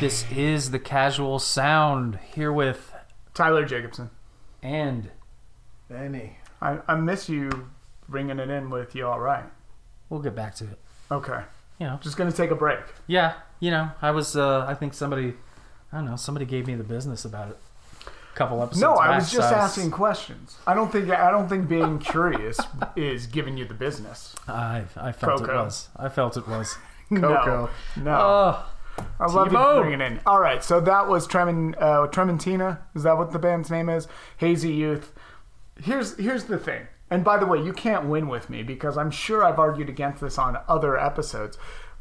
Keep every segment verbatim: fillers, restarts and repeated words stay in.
This is the Casual Sound here with Tyler Jacobson and Danny. I, I miss you bringing it in with You All Right. We'll get back to it. Okay. You know, Just going to take a break. yeah, you know, I was, uh, I think somebody, I don't know, somebody gave me the business about it a couple episodes No, I back, was just so asking questions. I don't think I don't think being curious is giving you the business. I, I felt Coco. it was. I felt it was. Coco. No. no. Oh, I love you T-Bone. bringing it in. All right, so that was Tremen, uh, Trementina. Is that what the band's name is? Hazy Youth. Here's here's the thing. And by the way, you can't win with me because I'm sure I've argued against this on other episodes.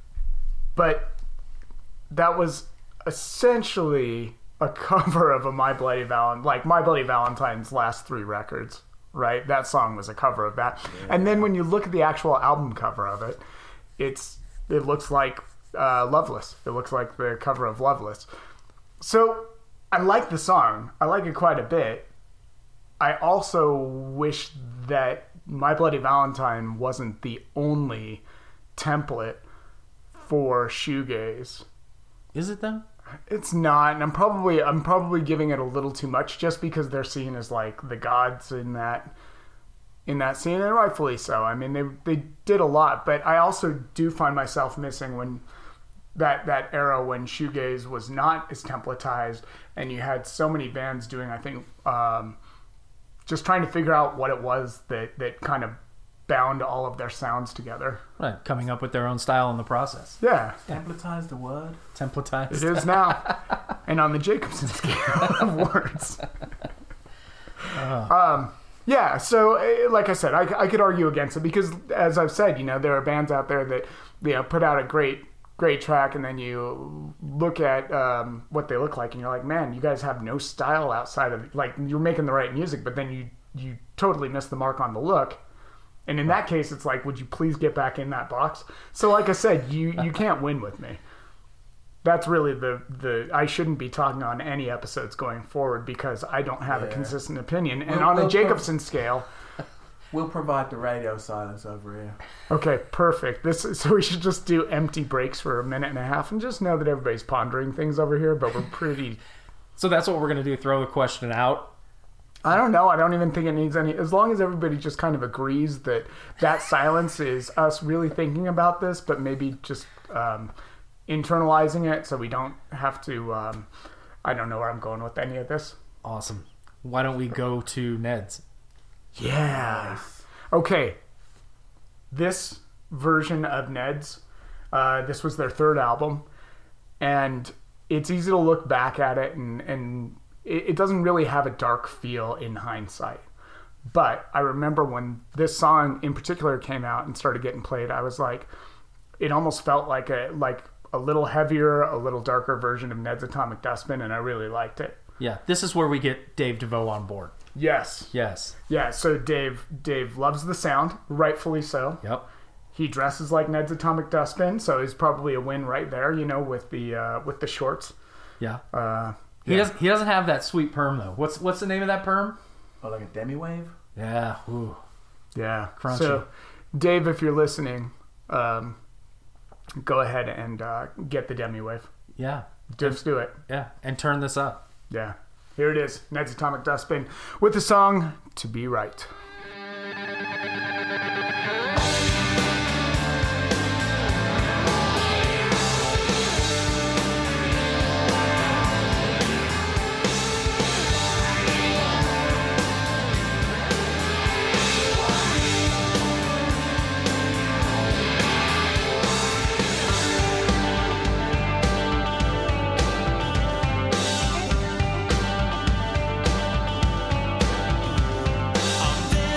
But that was essentially a cover of a My Bloody Valentine, like My Bloody Valentine's last three records, right? That song was a cover of that. Yeah. And then when you look at the actual album cover of it, it's it looks like uh, Loveless. It looks like the cover of Loveless. So I like the song. I like it quite a bit. I also wish that My Bloody Valentine wasn't the only template for shoegaze. is it though? It's not, and I'm probably I'm probably giving it a little too much just because they're seen as like the gods in that in that scene, and rightfully so. I mean, they they did a lot, but I also do find myself missing when that that era when shoegaze was not as templatized, and you had so many bands doing, I think, um, just trying to figure out what it was that that kind of bound all of their sounds together. Right, coming up with their own style in the process. Yeah. Templatize the word. Templatized. It is now. And on the Jacobson scale of words. Uh, Um, yeah, so eh, like I said, I, I could argue against it because, as I've said, you know, there are bands out there that, you know, put out a great, great track, and then you look at um, what they look like, and you're like, man, you guys have no style outside of, like, you're making the right music, but then you, you totally miss the mark on the look. And in that case, it's like, would you please get back in that box? So like I said, you, you can't win with me. That's really the, the... I shouldn't be talking on any episodes going forward because I don't have Yeah. a consistent opinion. And We'll- on a we'll Jacobson scale... We'll provide the radio silence over here. Okay, perfect. This is, so we should just do empty breaks for a minute and a half and just know that everybody's pondering things over here, but we're pretty... so that's what we're going to do, throw the question out. I don't know. I don't even think it needs any... As long as everybody just kind of agrees that that silence is us really thinking about this, but maybe just um, internalizing it so we don't have to... Um, I don't know where I'm going with any of this. Awesome. Why don't we go to Ned's? Yeah. Okay. This version of Ned's, uh, this was their third album, and it's easy to look back at it, and, and it, it doesn't really have a dark feel in hindsight. But I remember when this song in particular came out and started getting played, I was like, it almost felt like a like a little heavier, a little darker version of Ned's Atomic Dustbin, and I really liked it. Yeah, this is where we get Dave DeVoe on board. Yes. Yes. Yeah, so Dave Dave loves the sound, rightfully so. Yep. He dresses like Ned's Atomic Dustbin, so he's probably a win right there, you know, with the uh, with the shorts. Yeah. Uh, He yeah. doesn't. He doesn't have that sweet perm though. What's What's the name of that perm? Oh, like a demi-wave? Yeah. Ooh. Yeah. Crunchy. So, Dave, if you're listening, um, go ahead and uh, get the demi wave. Yeah. Just do it. Yeah. And turn this up. Yeah. Here it is, Ned's Atomic Dustbin, with the song "To Be Right." I'm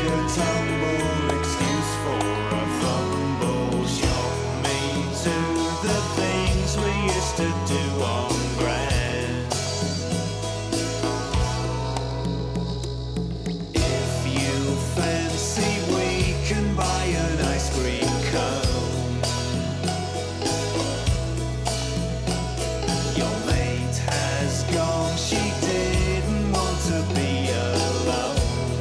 a tumble, excuse for a fumble. Show me to the things we used to do on grass. If you fancy, we can buy an ice cream cone. Your mate has gone, she didn't want to be alone.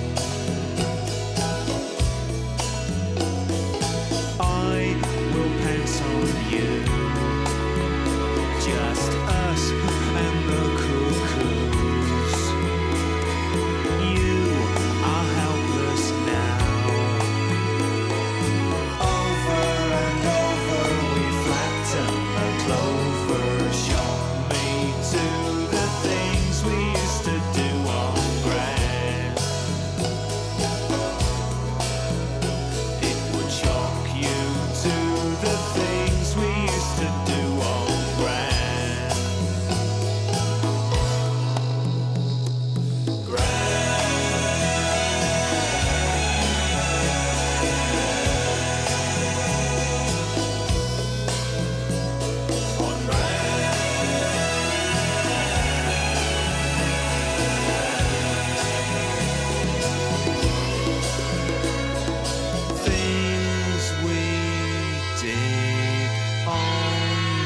I will pounce on you, just us and the cuckoos. You are helpless now. Over and over we flatten the clover. Show me to the things we used to do on grass. It would shock you to the things we used to do on grass. Grass. On grass. Things we did on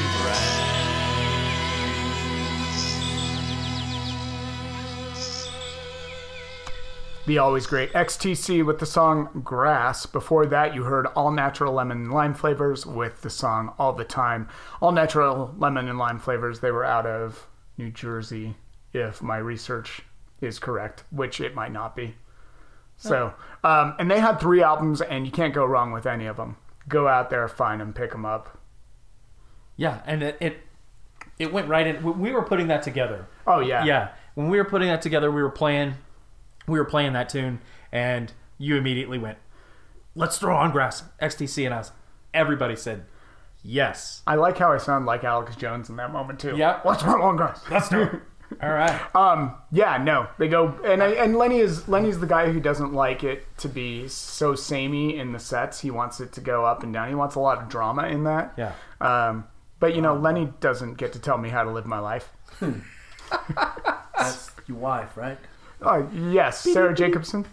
grass. The always great X T C with the song Grass. Before that, you heard All Natural Lemon and Lime Flavors with the song All the Time. All Natural Lemon and Lime Flavors, they were out of New Jersey, if my research is correct, which it might not be. So, um, and they had three albums, and you can't go wrong with any of them. Go out there, find them, pick them up. Yeah, and it, it it went right in. We were putting that together. Oh, yeah. Yeah, when we were putting that together, we were playing, we were playing that tune, and you immediately went, "Let's throw on Grass, X T C," and I was, everybody said, "Yes." I like how I sound like Alex Jones in that moment, too. Yeah. What's wrong, long grass? Let's do it. All right. Um, yeah, no, they go, and I, and Lenny is Lenny's the guy who doesn't like it to be so samey in the sets. He wants it to go up and down. He wants a lot of drama in that. Yeah. Um, but you know, Lenny doesn't get to tell me how to live my life. That's your wife, right? Oh yes, Sarah Jacobson.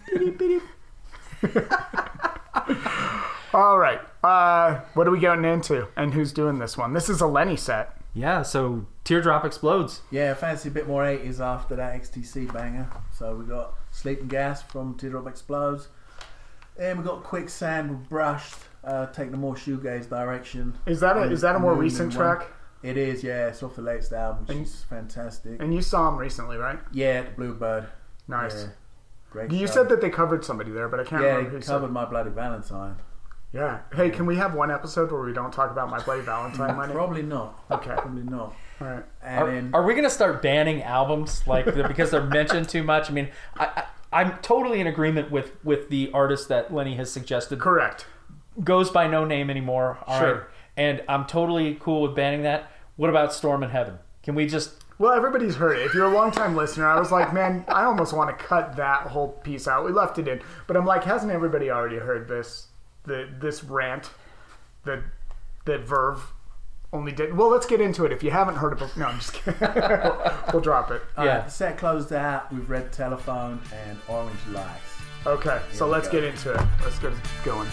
All right, uh, what are we getting into, and who's doing this one? This is a Lenny set. Yeah, so Teardrop Explodes. Yeah, fancy a bit more eighties after that X T C banger. So we got Sleeping Gas from Teardrop Explodes. And we got Quicksand with Brushed, uh, taking the more shoegaze direction. Is that a And is that a more new recent one. track? It is, yeah. It's off the latest album, which And- is fantastic. And you saw him recently, right? Yeah, the Bluebird. Nice. Yeah, great You show. said that they covered somebody there, but I can't Yeah, remember he who covered said. My Bloody Valentine. Yeah. Hey, can we have one episode where we don't talk about My Bloody Valentine, Lenny? Probably not. Okay. Probably not. All right. And Are, then, are we going to start banning albums like the, because they're mentioned too much? I mean, I, I, I'm totally in agreement with, with the artist that Lenny has suggested. Correct. Goes by no name anymore. All Sure. right. And I'm totally cool with banning that. What about Storm in Heaven? Can we just... Well, everybody's heard it. If you're a longtime listener, I was like, man, I almost want to cut that whole piece out. We left it in. But I'm like, hasn't everybody already heard this? The This rant that, that Verve only did? Well, let's get into it. If you haven't heard it before... No, I'm just kidding. We'll drop it. uh, yeah. the set closed out with Red Telephone and Orange Lights. Okay, so we let's go. get into it. Let's get it going.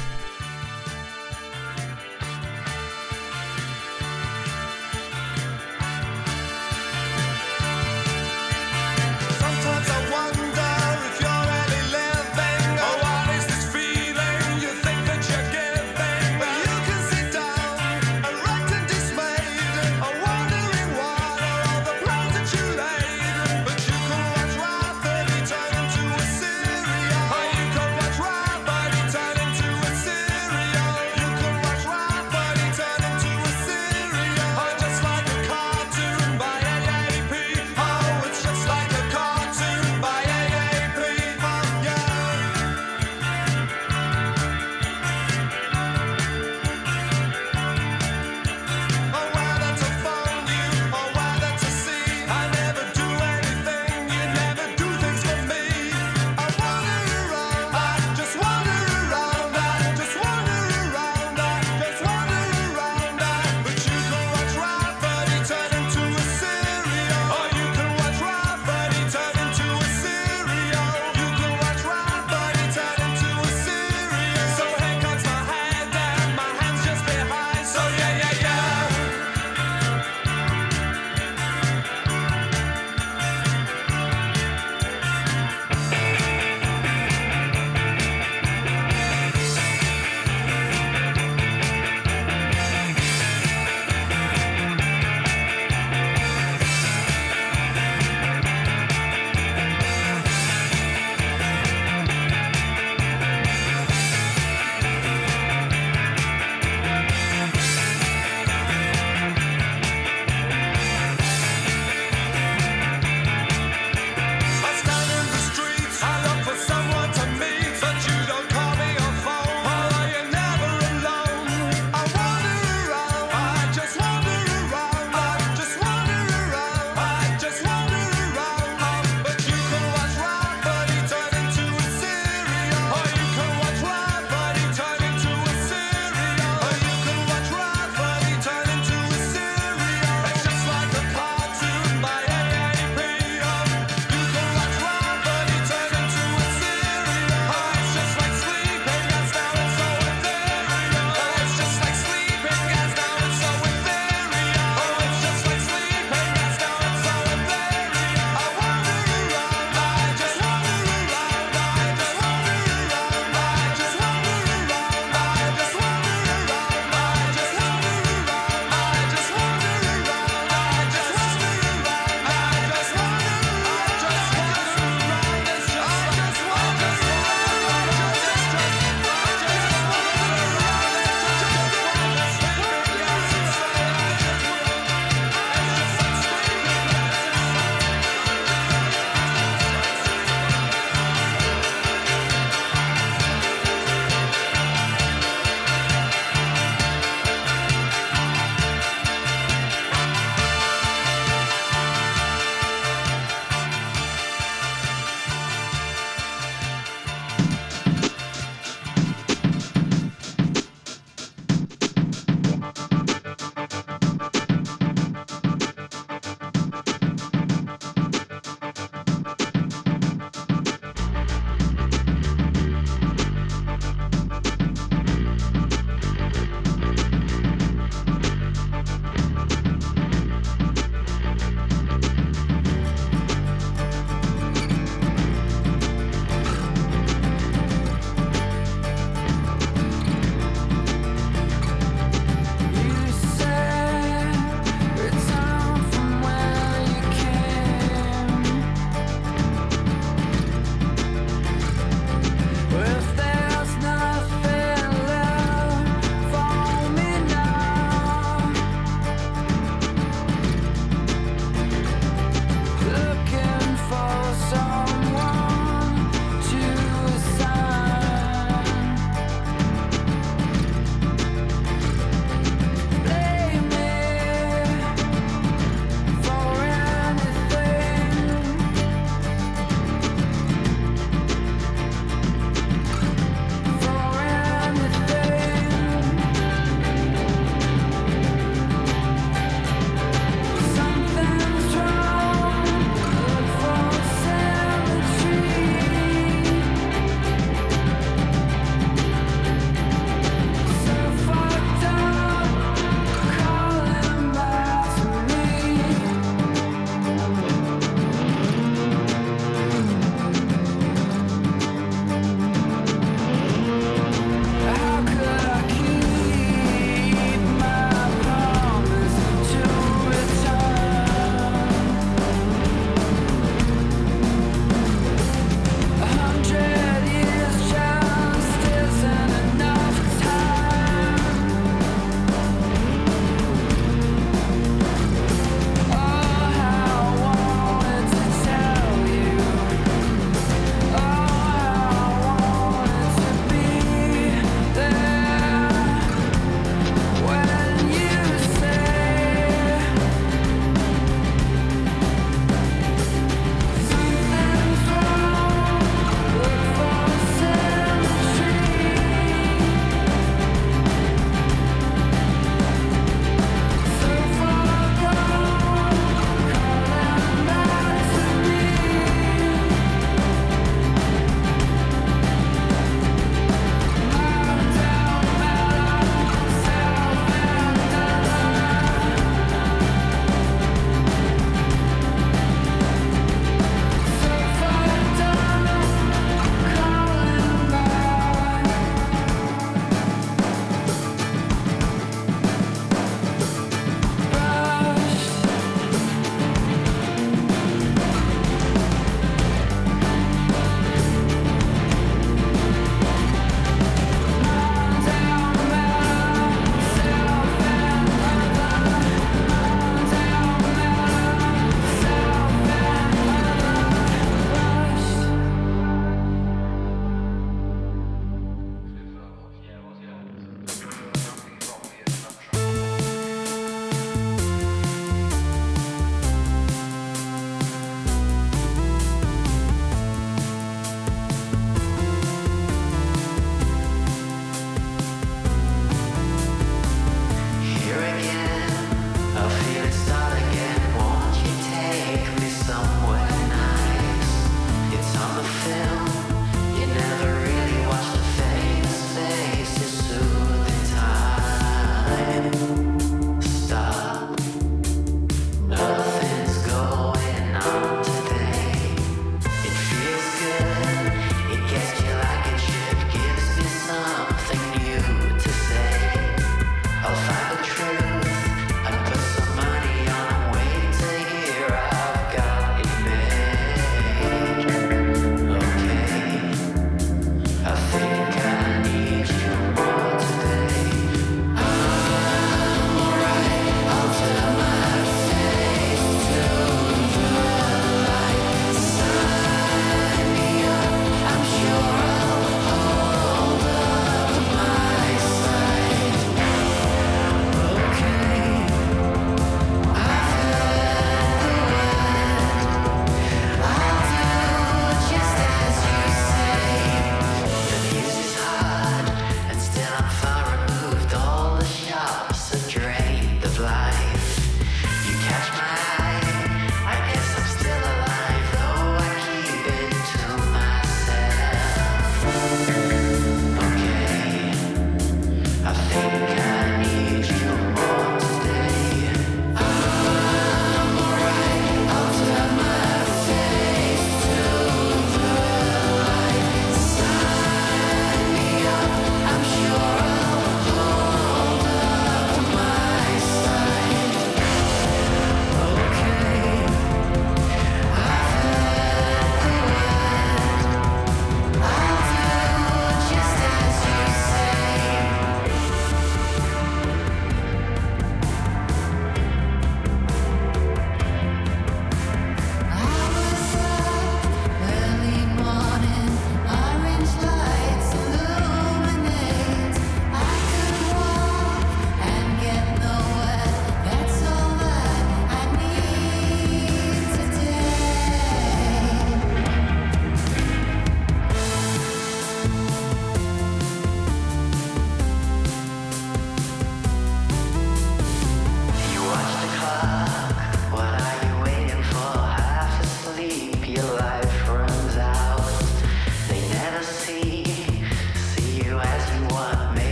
Sometimes I wonder if you're really living, or what is this feeling you think that you're giving? But you can sit down, erect and dismayed, or wondering what are all the plans that you laid. But you can watch Rhapsody turn into a Syria, or you can watch Rhapsody turn into a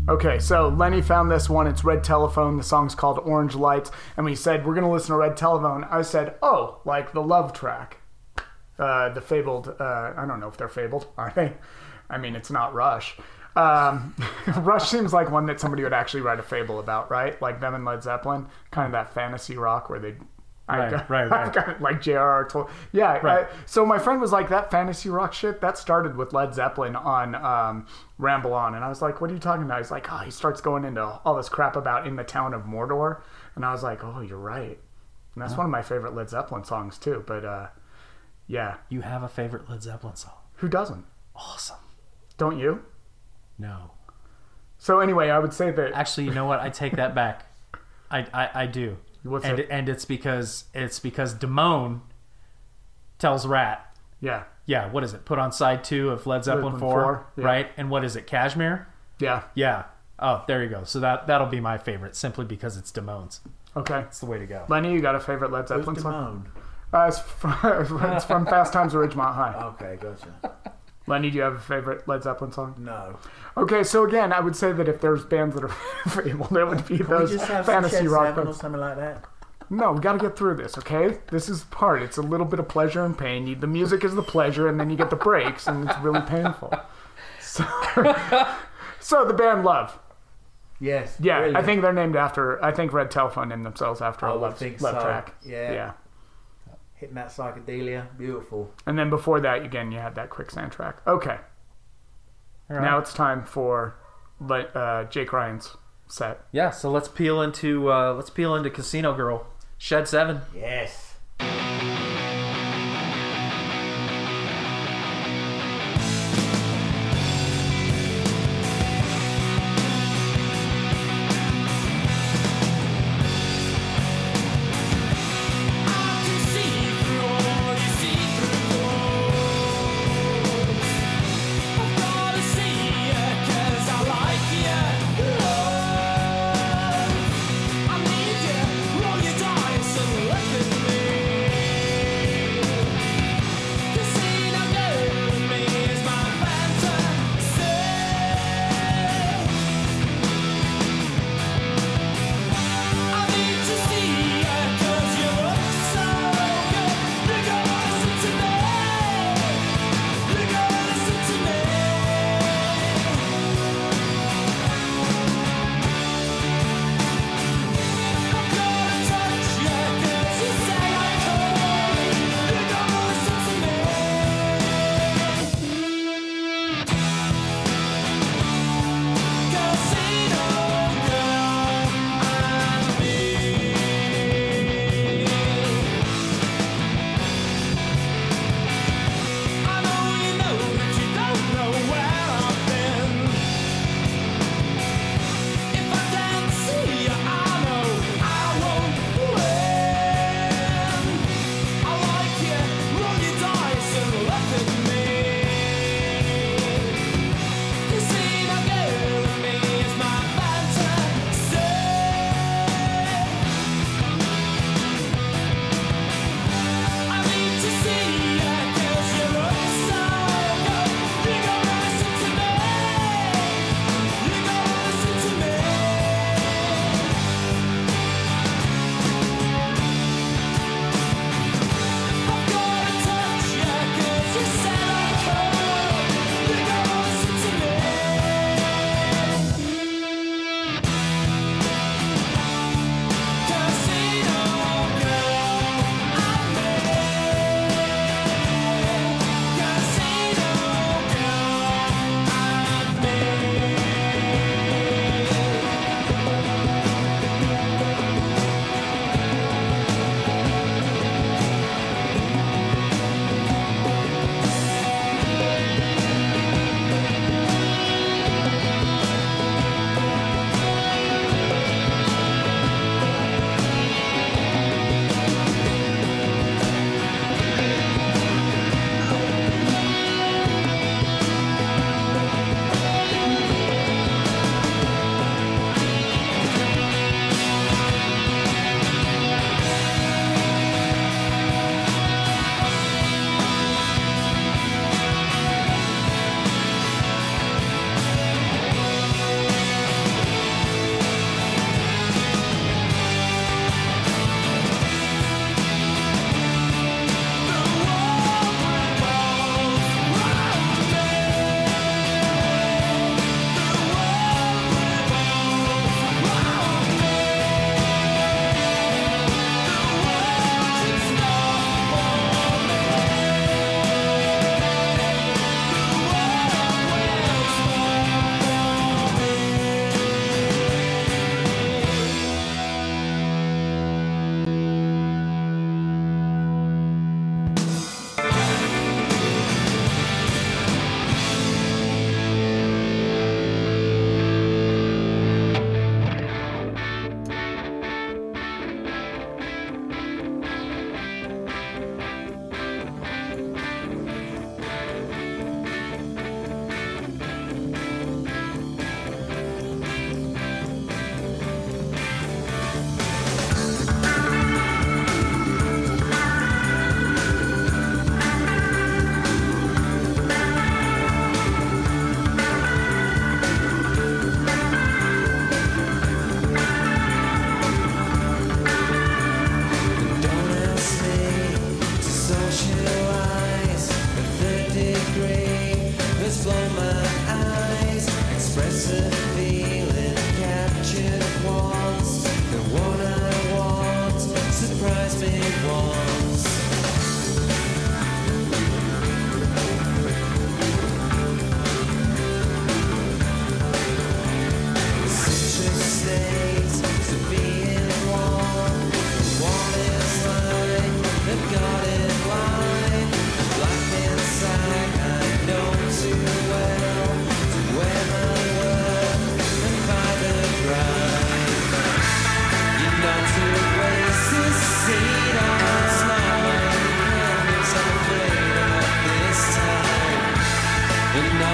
Okay, so Lenny found this one. It's Red Telephone. The song's called Orange Lights. And we said, we're going to listen to Red Telephone. I said, oh, like the love track. Uh, the fabled, uh, I don't know if they're fabled, are they? I mean, it's not Rush. Um, Rush seems like one that somebody would actually write a fable about, right? Like them and Led Zeppelin. Kind of that fantasy rock where they... Right, got, right, right. I've got it like J R R told. Yeah. Right. I, so my friend was like, that fantasy rock shit, that started with Led Zeppelin on um, Ramble On. And I was like, what are you talking about? He's like, oh, he starts going into all this crap about In the Town of Mordor. And I was like, oh, you're right. And that's one of my favorite Led Zeppelin songs too. But uh, yeah. You have a favorite Led Zeppelin song? Who doesn't? Awesome. Don't you? No. So anyway, I would say that... Actually, you know what? I take that back. I, I, I do. What's and it? and it's because it's because Damone tells Rat, Yeah. yeah, what is it? Put on side two of Led Zeppelin Zeppelin four, four, yeah. right? And what is it? Cashmere? Yeah. Yeah. Oh, there you go. So that that'll be my favorite, simply because it's Damone's. Okay. It's the way to go. Lenny, you got a favorite Led Zeppelin Who's song? Damone? Uh, it's, from, it's from Fast Times at Ridgemont High. Okay, gotcha. Lenny, do you have a favorite Led Zeppelin song? No. Okay, so again, I would say that if there's bands that are fabled, it would be Can those we just have some fantasy Shed rock Seven or bands. something like that? No, we got to get through this, okay? This is part. It's a little bit of pleasure and pain. You, the music is the pleasure, and then you get the breaks, and it's really painful. So, so the band Love. Yes. Yeah, brilliant. I think they're named after. I think Red Telephone named themselves after I a would Love, think love so. track. Yeah. Yeah. Hitting that psychedelia, beautiful. And then before that, again, you had that Quicksand track. Okay. All right. Now it's time for let, uh, Jake Ryan's set. Yeah. So let's peel into uh, let's peel into Casino Girl, Shed Seven. Yes. I need you, roll your dice and look at me.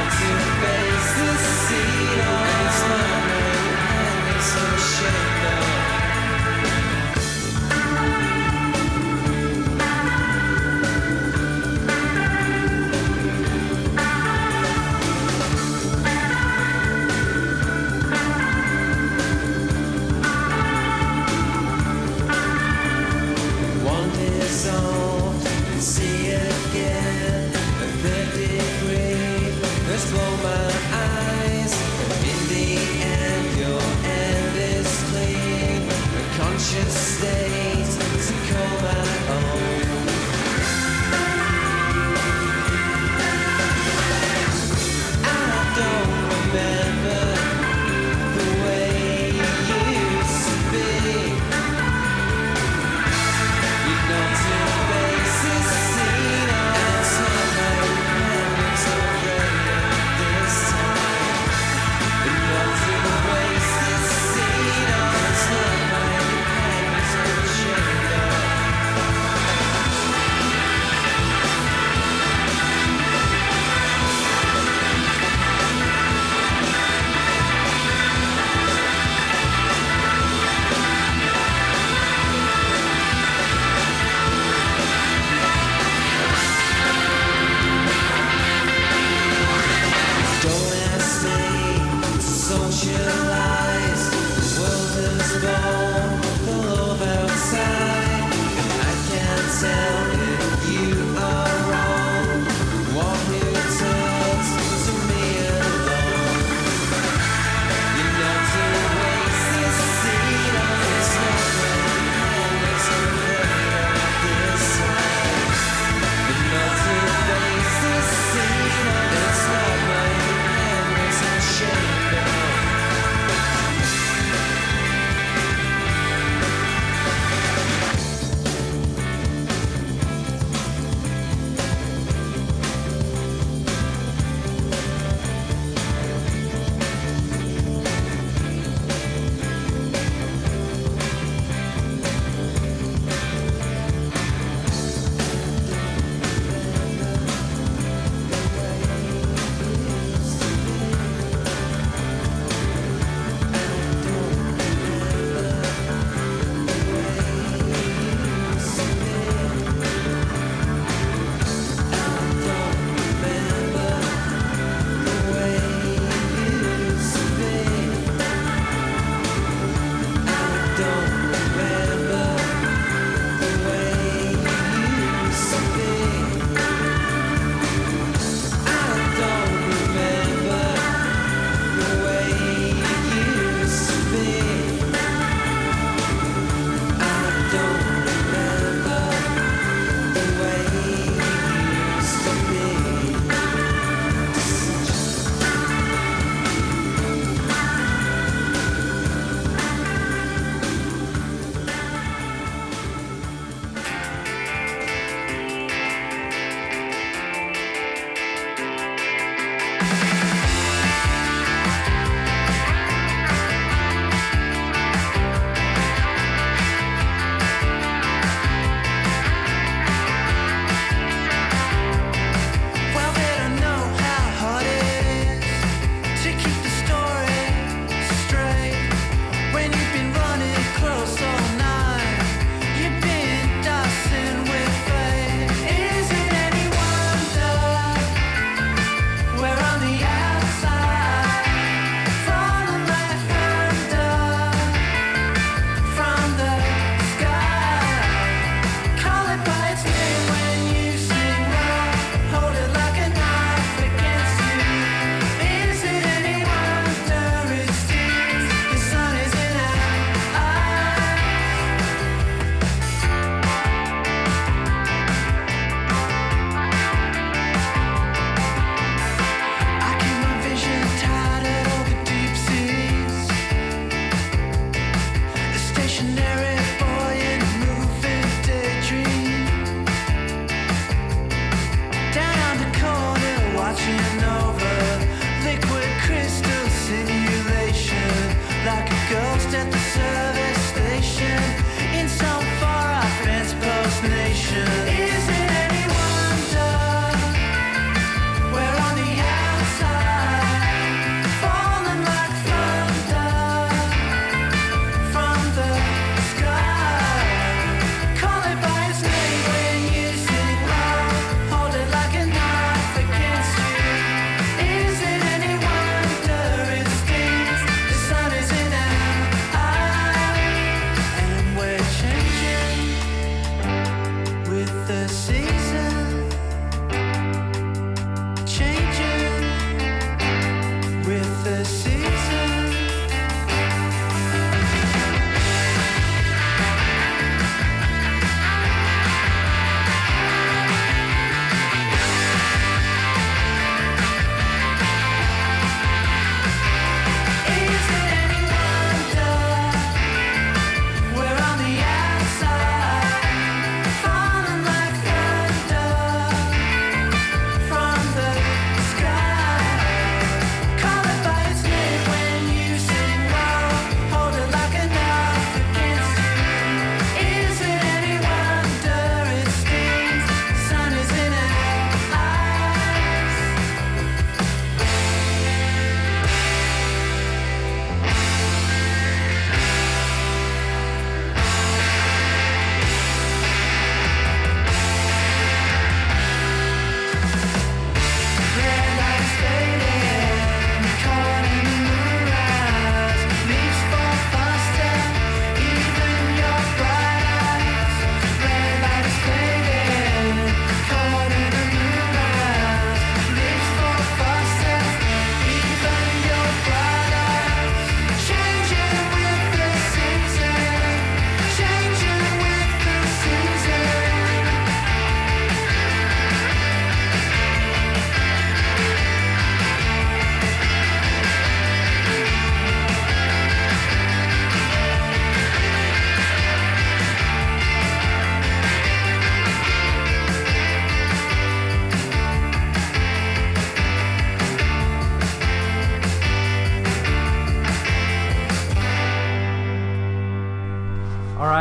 This time,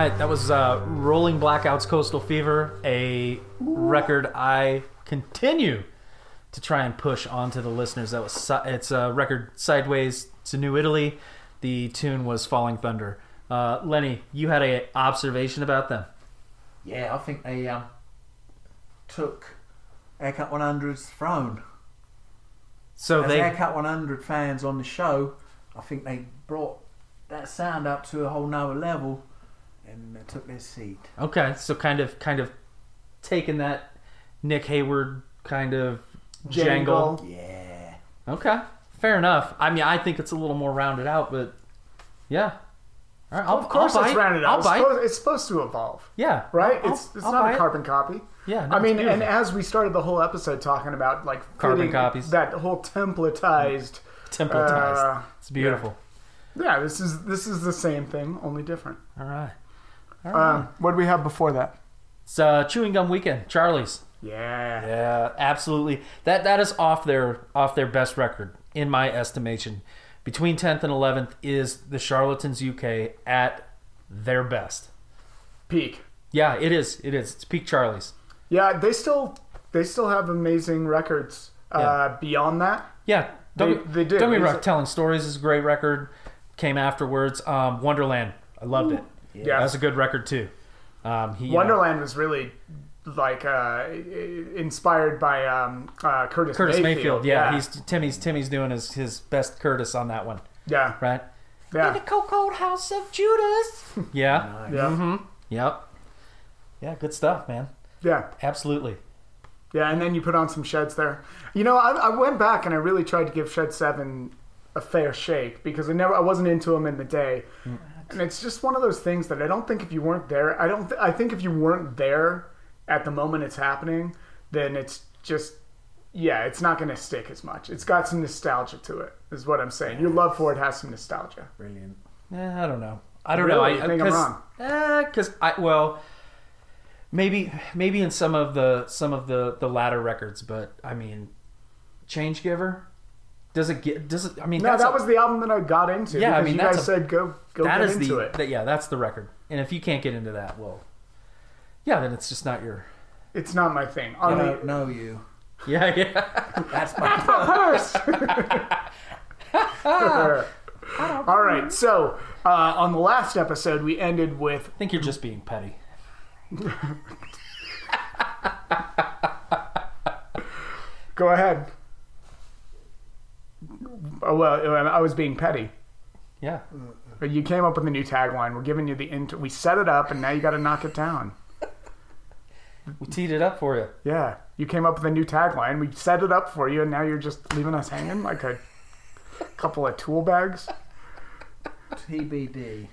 right, that was uh, Rolling Blackouts Coastal Fever, a record I continue to try and push onto the listeners. That was si- It's a record Sideways to New Italy. The tune was Falling Thunder. Uh, Lenny, you had a observation about them. Yeah, I think they um, took Aircut one hundred's throne. So As they, Aircut one hundred fans on the show, I think they brought that sound up to a whole nother level and they took their seat. okay, so kind of, kind of taking that Nick Hayward kind of jangle. Jangle. Yeah. Okay, fair enough. I mean, I think it's a little more rounded out, but yeah. All right, I'll, Of course, I'll it's bite. rounded out. I'll It's bite. supposed, it's supposed to evolve, Yeah, right? I'll- it's it's I'll not buy a it. carbon copy. Yeah, no, I it's mean, beautiful. and as we started the whole episode talking about like Carbon fitting copies. that whole templatized. templatized. uh, It's beautiful. Yeah, this is this is the same thing, only different. All right. All right. Um, what did we have before that? it's uh, Chewing Gum Weekend, Charlie's. Yeah. Yeah, absolutely. That that is off their off their best record in my estimation. Between tenth and eleventh is the Charlatans U K at their best. Peak. Yeah, it is. It is. It's peak Charlie's. Yeah, they still they still have amazing records. Uh, beyond that, Yeah, don't, They- they do. Don't get me Is wrong. it- Telling Stories is a great record. Came afterwards. Um, Wonderland. I loved it. Yeah. That's a good record too. Um, he, you know, Wonderland was really like uh, inspired by um, uh, Curtis, Curtis Mayfield. Mayfield. yeah, he's Timmy's Timmy's doing his, his best Curtis on that one, yeah, right? yeah, In the cold house of Judas. yeah. yeah, Mm-hmm. Yep. Yeah, good stuff, man. yeah, Absolutely. yeah. And then you put on some Sheds there. You know, I, I went back and I really tried to give Shed Seven a fair shake because I never I wasn't into them in the day. And it's just one of those things that I don't think if you weren't there, I don't. Th- I think if you weren't there at the moment it's happening, then it's just, yeah, it's not going to stick as much. It's got some nostalgia to it, is what I'm saying. Your love for it has some nostalgia. Brilliant. Yeah, I don't know. I don't Really? know. You think I'm wrong? Because I well, maybe maybe in some of the some of the the latter records, but I mean, Change Giver. Does it get? Does it? I mean, No, that's that a- was the album that I got into. Yeah, I because mean, you that's guys a- said go go that get is into the it. that- yeah, that's the record. And if you can't get into that, well, yeah, then it's just not your. It's not my thing. I On the, don't know you. Yeah, yeah. That's my All right, so uh, on the last episode, we ended with I think you're just being petty. go ahead. Oh, well, I was being petty. Yeah. But you came up with a new tagline. We're giving you the int- we set it up, and now you got to knock it down. We teed it up for you. Yeah, you came up with a new tagline. We set it up for you, and now you're just leaving us hanging like a couple of tool bags. T B D.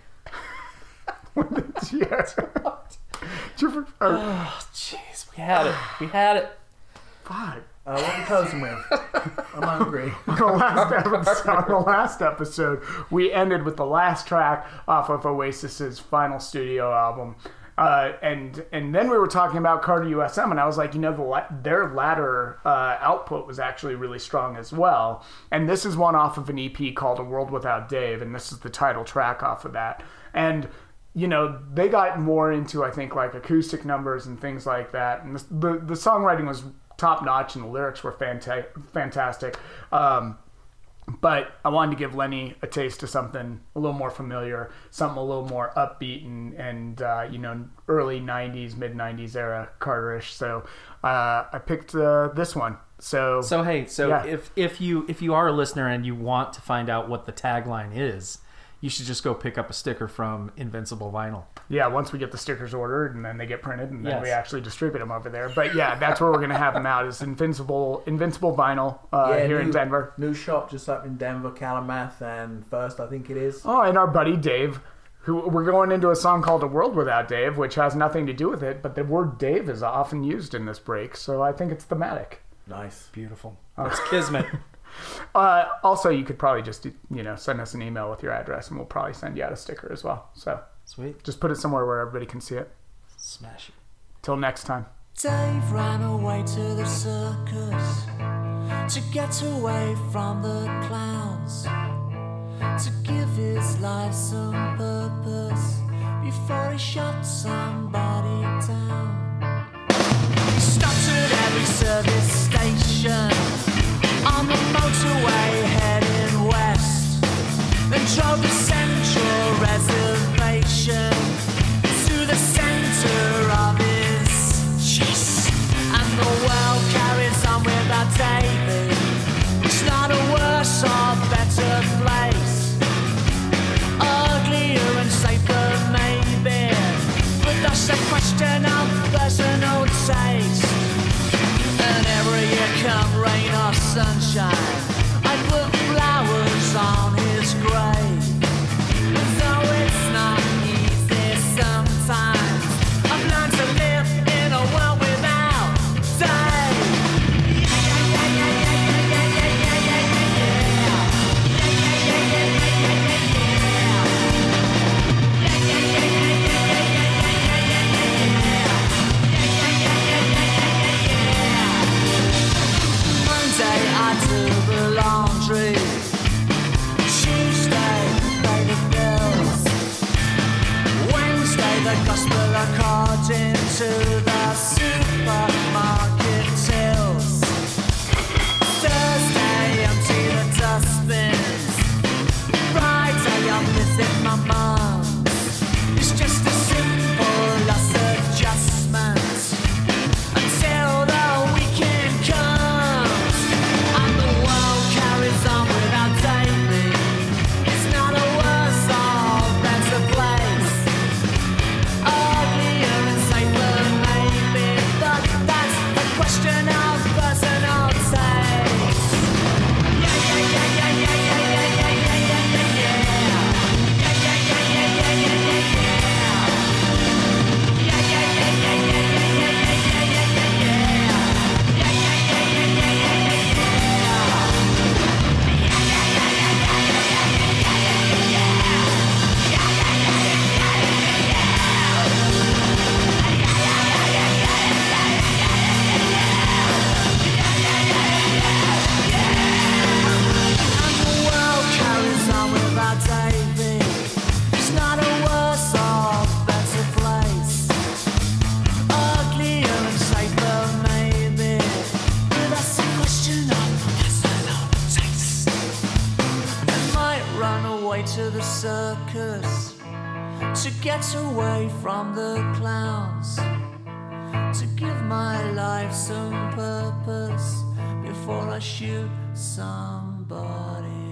Yeah. Did you ever- oh, Oh, jeez, we had it. We had it. fuck. Uh, what are we closing with? I'm hungry. On the last episode, on the last episode, we ended with the last track off of Oasis's final studio album. Uh, and and then we were talking about Carter U S M, and I was like, you know, the la- their latter uh, output was actually really strong as well. And this is one off of an E P called A World Without Dave, and this is the title track off of that. And you know, they got more into, I think, like acoustic numbers and things like that. And the the, the songwriting was top notch, and the lyrics were fanta- fantastic. Um, But I wanted to give Lenny a taste of something a little more familiar, something a little more upbeat and, and uh, you know, early nineties, mid nineties era Carterish. So uh, I picked uh, this one. So, So hey, so Yeah. if if you if you are a listener and you want to find out what the tagline is, you should just go pick up a sticker from Invincible Vinyl. yeah, once we get the stickers ordered and then they get printed and then Yes. we actually distribute them over there. But yeah, that's where we're going to have them out is Invincible Invincible Vinyl uh, Yeah, here in new- Denver. New shop just up in Denver, Calumet, and First, I think it is. Oh, and our buddy Dave, who we're going into a song called A World Without Dave, which has nothing to do with it, but the word Dave is often used in this break, so I think it's thematic. Nice. Beautiful. It's Kismet. Uh, also, you could probably just, you know, send us an email with your address, and we'll probably send you out a sticker as well. So Sweet. just put it somewhere where everybody can see it. Smash it. Till next time. Dave ran away to the circus to get away from the clowns, to give his life some purpose before he shot somebody down. He stopped at every service station on the motorway heading west, then drove to Central Reservation to the center of his chest. And the world carries on without David. It's not a worse or better place, uglier and safer maybe, but that's a question of personal taste. And every year come rain or sunshine, I put flowers on his grave. Though it's not easy sometimes, I've learned to live in a world without Dave. Monday I do the laundry, Tuesday pay the bills, Wednesday the gospel according to the supermarket tills, Thursday empty the dustbins, Friday I visit my mum's. It's just a simple loss adjustment until the weekend comes and the world carries on without David. It's not a worse or better place, uglier and safer maybe, but that's a question of personal taste. Yeah, yeah, yeah, yeah, yeah, yeah, yeah, yeah, yeah, yeah, yeah, yeah. Yeah, yeah, yeah, yeah, yeah, yeah, yeah, yeah. Yeah, yeah, yeah, yeah, yeah, yeah, yeah, yeah, yeah, yeah, yeah, yeah. Yeah, yeah, yeah, yeah, yeah, yeah, yeah, yeah. And the world carries on without David. It's not a worse or better place, uglier and safer maybe, but that's a question of personal taste. I might run away to the circus to get away from the clowns, to give my life some purpose before I shoot somebody